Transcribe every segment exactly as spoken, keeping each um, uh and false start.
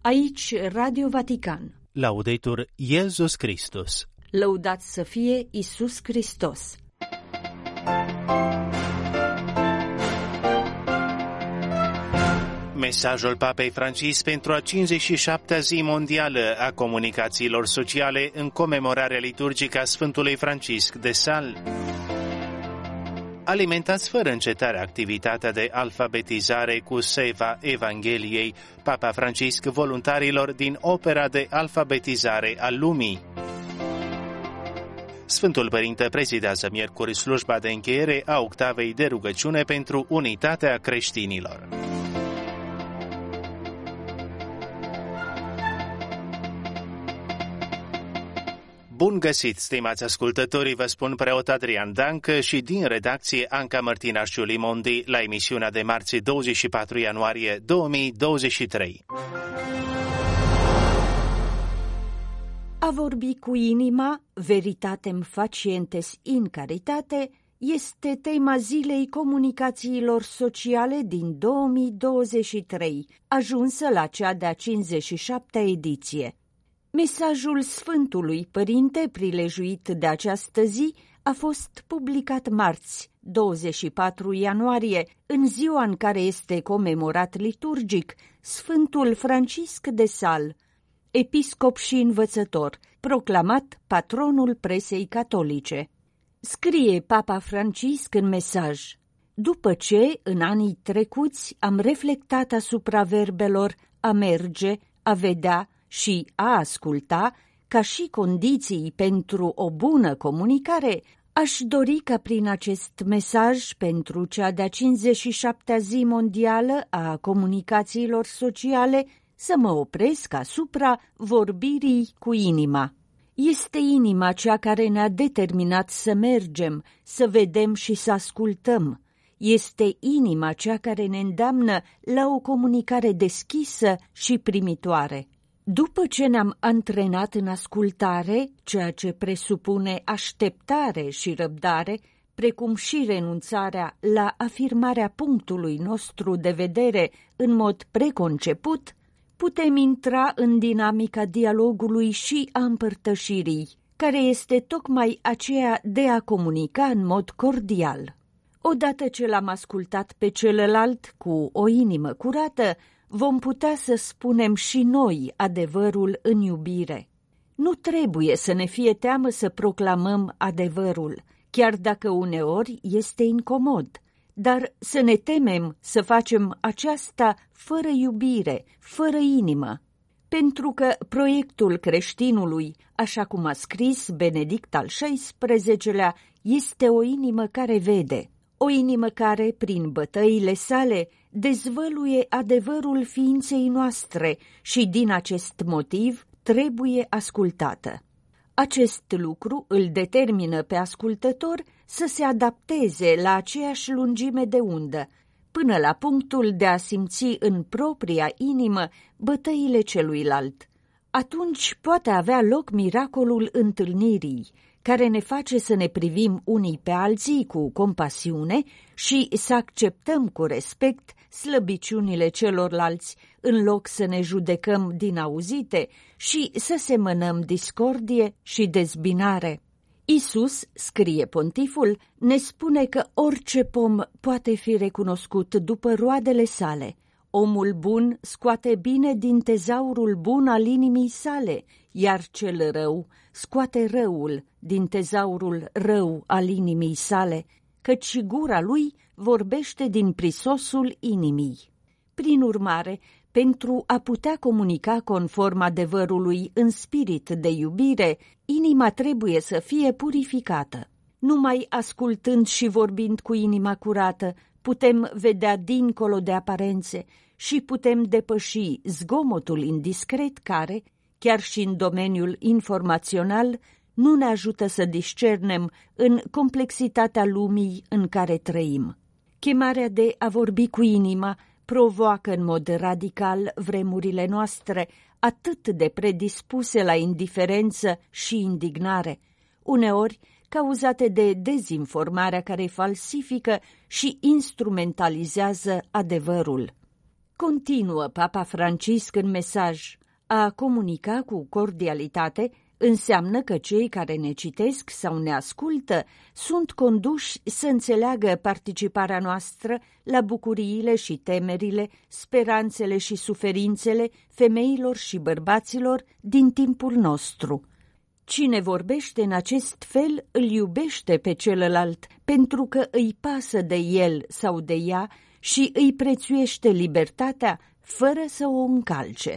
Aici Radio Vatican. Laudetur Iesus Christus. Lăudat să fie Iisus Hristos. Mesajul Papei Francis pentru a cincizeci și șaptea zi mondială a comunicațiilor sociale în comemorarea liturgică a Sfântului Francisc de Sales. Alimentați fără încetare activitatea de alfabetizare cu seva Evangheliei, Papa Francisc voluntarilor din opera de alfabetizare a lumii. Sfântul Părinte prezidează miercuri slujba de încheiere a octavei de rugăciune pentru unitatea creștinilor. Bun găsit, stimați ascultătorii, vă spun preot Adrian Dancă și din redacție Anca Mărtinaș Limondi la emisiunea de marți douăzeci și patru ianuarie două mii douăzeci și trei. A vorbi cu inima, veritatem facientes in caritate, este tema zilei comunicațiilor sociale din două mii douăzeci și trei, ajunsă la cea de-a cincizeci și șaptea ediție. Mesajul Sfântului Părinte, prilejuit de această zi, a fost publicat marți, douăzeci și patru ianuarie, în ziua în care este comemorat liturgic Sfântul Francisc de Sales, episcop și învățător, proclamat patronul presei catolice. Scrie Papa Francisc în mesaj: după ce, în anii trecuți, am reflectat asupra verbelor a merge, a vedea și a asculta, ca și condiții pentru o bună comunicare, aș dori ca prin acest mesaj pentru cea de-a cincizeci și șaptea zi mondială a comunicațiilor sociale să mă opresc asupra vorbirii cu inima. Este inima cea care ne-a determinat să mergem, să vedem și să ascultăm. Este inima cea care ne îndeamnă la o comunicare deschisă și primitoare. După ce ne-am antrenat în ascultare, ceea ce presupune așteptare și răbdare, precum și renunțarea la afirmarea punctului nostru de vedere în mod preconceput, putem intra în dinamica dialogului și a împărtășirii, care este tocmai aceea de a comunica în mod cordial. Odată ce l-am ascultat pe celălalt cu o inimă curată, vom putea să spunem și noi adevărul în iubire. Nu trebuie să ne fie teamă să proclamăm adevărul, chiar dacă uneori este incomod, dar să ne temem să facem aceasta fără iubire, fără inimă. Pentru că proiectul creștinului, așa cum a scris Benedict al șaisprezecelea, este o inimă care vede, o inimă care, prin bătăile sale, dezvăluie adevărul ființei noastre și din acest motiv trebuie ascultată. Acest lucru îl determină pe ascultător să se adapteze la aceeași lungime de undă, până la punctul de a simți în propria inimă bătăile celuilalt. Atunci poate avea loc miracolul întâlnirii, care ne face să ne privim unii pe alții cu compasiune și să acceptăm cu respect slăbiciunile celorlalți, în loc să ne judecăm din auzite și să semănăm discordie și dezbinare. Iisus, scrie pontiful, ne spune că orice pom poate fi recunoscut după roadele sale. Omul bun scoate bine din tezaurul bun al inimii sale, iar cel rău scoate răul din tezaurul rău al inimii sale, căci gura lui vorbește din prisosul inimii. Prin urmare, pentru a putea comunica conform adevărului în spirit de iubire, inima trebuie să fie purificată. Numai ascultând și vorbind cu inima curată, putem vedea dincolo de aparențe și putem depăși zgomotul indiscret care, chiar și în domeniul informațional, nu ne ajută să discernem în complexitatea lumii în care trăim. Chemarea de a vorbi cu inima provoacă în mod radical vremurile noastre atât de predispuse la indiferență și indignare, uneori cauzate de dezinformarea care falsifică și instrumentalizează adevărul. Continuă Papa Francisc în mesaj: A comunica cu cordialitate înseamnă că cei care ne citesc sau ne ascultă sunt conduși să înțeleagă participarea noastră la bucuriile și temerile, speranțele și suferințele femeilor și bărbaților din timpul nostru. Cine vorbește în acest fel îl iubește pe celălalt pentru că îi pasă de el sau de ea și îi prețuiește libertatea fără să o încalce.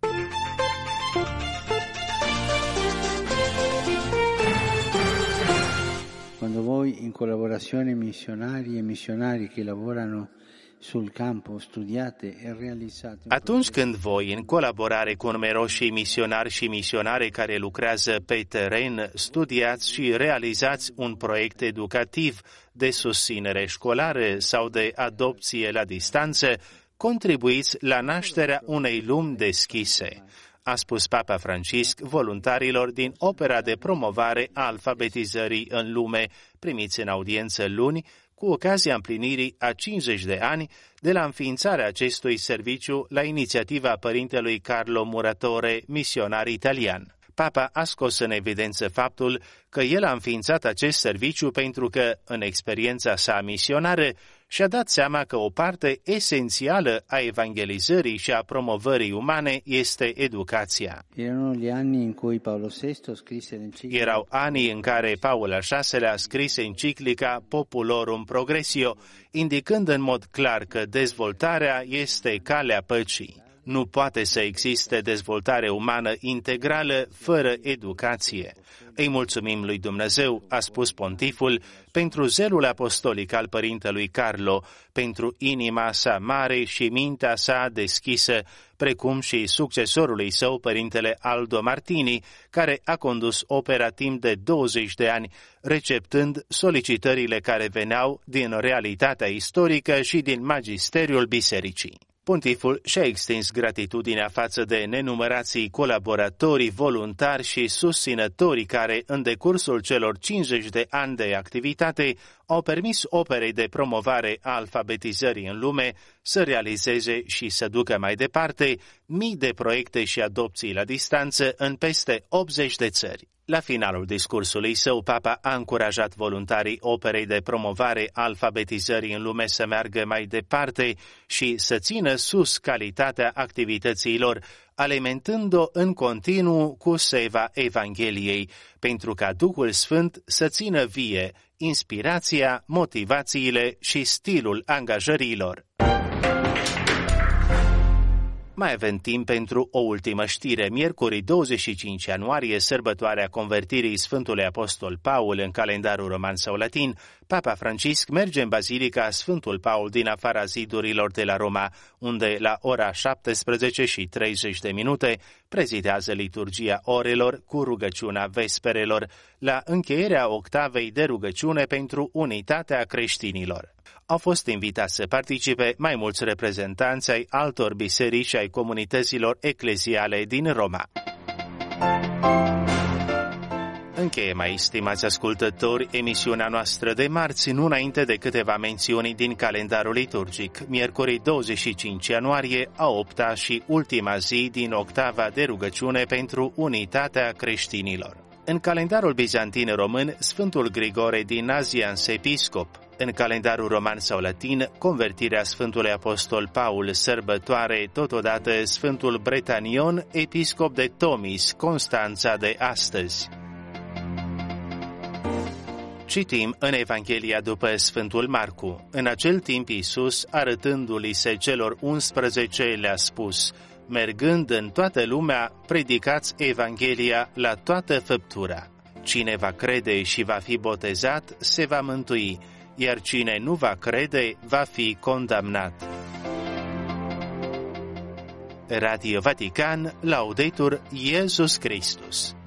Quando voi, in collaborazione missionari e missionari che lavorano sul campo, studiate e realizzate... Atunci când voi, în colaborare cu numeroși misionari și misionare care lucrează pe teren, studiați și realizați un proiect educativ de susținere școlară sau de adopție la distanță, contribuiți la nașterea unei lumi deschise, a spus Papa Francisc voluntarilor din opera de promovare a alfabetizării în lume, primiți în audiență luni, cu ocazia împlinirii a cincizeci de ani de la înființarea acestui serviciu la inițiativa părintelui Carlo Muratore, misionar italian. Papa a scos în evidență faptul că el a înființat acest serviciu pentru că, în experiența sa misionară, și-a dat seama că o parte esențială a evangelizării și a promovării umane este educația. Erau anii în care Paul al șaselea scrise enciclica Populorum Progressio, indicând în mod clar că dezvoltarea este calea păcii. Nu poate să existe dezvoltare umană integrală fără educație. Îi mulțumim lui Dumnezeu, a spus pontiful, pentru zelul apostolic al părintelui Carlo, pentru inima sa mare și mintea sa deschisă, precum și succesorului său, părintele Aldo Martini, care a condus opera timp de douăzeci de ani, receptând solicitările care veneau din realitatea istorică și din magisteriul bisericii. Pontiful și-a extins gratitudinea față de nenumărații colaboratori, voluntari și susținători care, în decursul celor cincizeci de ani de activitate, au permis operei de promovare a alfabetizării în lume să realizeze și să ducă mai departe mii de proiecte și adopții la distanță în peste optzeci de țări. La finalul discursului său, Papa a încurajat voluntarii operei de promovare a alfabetizării în lume să meargă mai departe și să țină sus calitatea activităților, alimentând-o în continuu cu seva Evangheliei, pentru ca Duhul Sfânt să țină vie inspirația, motivațiile și stilul angajărilor. Mai avem timp pentru o ultimă știre. Miercuri douăzeci și cinci ianuarie, sărbătoarea convertirii Sfântului Apostol Paul în calendarul roman sau latin, Papa Francisc merge în Bazilica Sfântul Paul din afara zidurilor de la Roma, unde la ora șaptesprezece și treizeci de minute prezidează liturgia orelor cu rugăciunea vesperelor, la încheierea octavei de rugăciune pentru unitatea creștinilor. Au fost invitați să participe mai mulți reprezentanți ai altor biserici și ai comunităților ecleziale din Roma. Încheiem aici, stimați ascultători, emisiunea noastră de marți, nu înainte de câteva mențiuni din calendarul liturgic. Miercuri douăzeci și cinci ianuarie, a opta și ultima zi din octava de rugăciune pentru unitatea creștinilor. În calendarul bizantin român, Sfântul Grigore din Nazianz, episcop. În calendarul roman sau latin, convertirea Sfântului Apostol Paul, sărbătoare totodată Sfântul Bretanion, episcop de Tomis, Constanța de astăzi. Citim în Evanghelia după Sfântul Marcu. În acel timp Iisus, arătându-li se celor unsprezece, le-a spus: mergând în toată lumea, predicați Evanghelia la toată făptura. Cine va crede și va fi botezat, se va mântui, iar cine nu va crede, va fi condamnat. Radio Vatican, Laudetur Iesus Christus.